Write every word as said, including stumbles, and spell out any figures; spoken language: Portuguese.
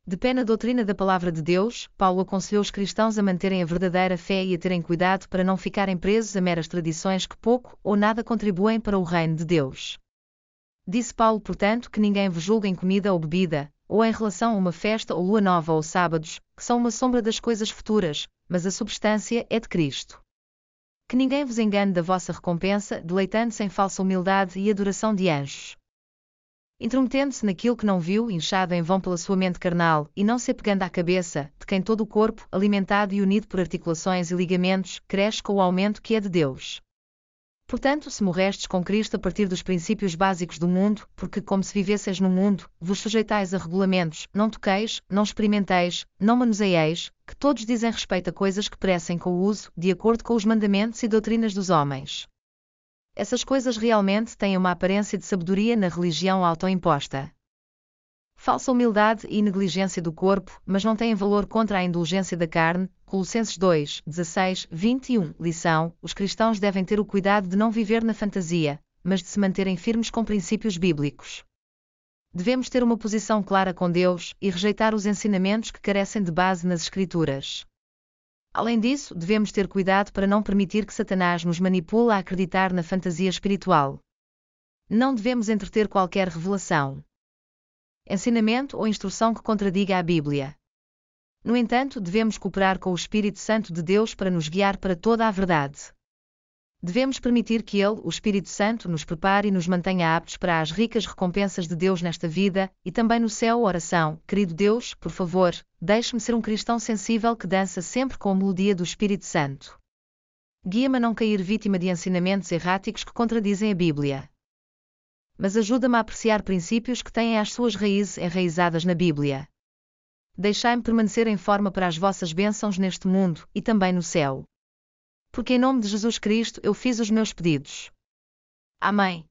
De pé na doutrina da Palavra de Deus, Paulo aconselhou os cristãos a manterem a verdadeira fé e a terem cuidado para não ficarem presos a meras tradições que pouco ou nada contribuem para o reino de Deus. Disse Paulo, portanto, que ninguém vos julgue em comida ou bebida, ou em relação a uma festa ou lua nova ou sábados, que são uma sombra das coisas futuras, mas a substância é de Cristo. Que ninguém vos engane da vossa recompensa, deleitando-se em falsa humildade e adoração de anjos. Intrometendo-se naquilo que não viu, inchado em vão pela sua mente carnal, e não se apegando à cabeça, de quem todo o corpo, alimentado e unido por articulações e ligamentos, cresce com o aumento que é de Deus. Portanto, se morrestes com Cristo a partir dos princípios básicos do mundo, porque, como se vivesseis no mundo, vos sujeitais a regulamentos, não toqueis, não experimenteis, não manuseieis, que todos dizem respeito a coisas que perecem com o uso, de acordo com os mandamentos e doutrinas dos homens. Essas coisas realmente têm uma aparência de sabedoria na religião autoimposta. Falsa humildade e negligência do corpo, mas não têm valor contra a indulgência da carne. Colossenses dois, dezasseis, vinte e um. Lição: os cristãos devem ter o cuidado de não viver na fantasia, mas de se manterem firmes com princípios bíblicos. Devemos ter uma posição clara com Deus e rejeitar os ensinamentos que carecem de base nas Escrituras. Além disso, devemos ter cuidado para não permitir que Satanás nos manipule a acreditar na fantasia espiritual. Não devemos entreter qualquer revelação, ensinamento ou instrução que contradiga a Bíblia. No entanto, devemos cooperar com o Espírito Santo de Deus para nos guiar para toda a verdade. Devemos permitir que Ele, o Espírito Santo, nos prepare e nos mantenha aptos para as ricas recompensas de Deus nesta vida, e também no céu. Oração: querido Deus, por favor, deixe-me ser um cristão sensível que dança sempre com a melodia do Espírito Santo. Guia-me a não cair vítima de ensinamentos erráticos que contradizem a Bíblia. Mas ajuda-me a apreciar princípios que têm as suas raízes enraizadas na Bíblia. Deixai-me permanecer em forma para as vossas bênçãos neste mundo e também no céu. Porque em nome de Jesus Cristo eu fiz os meus pedidos. Amém.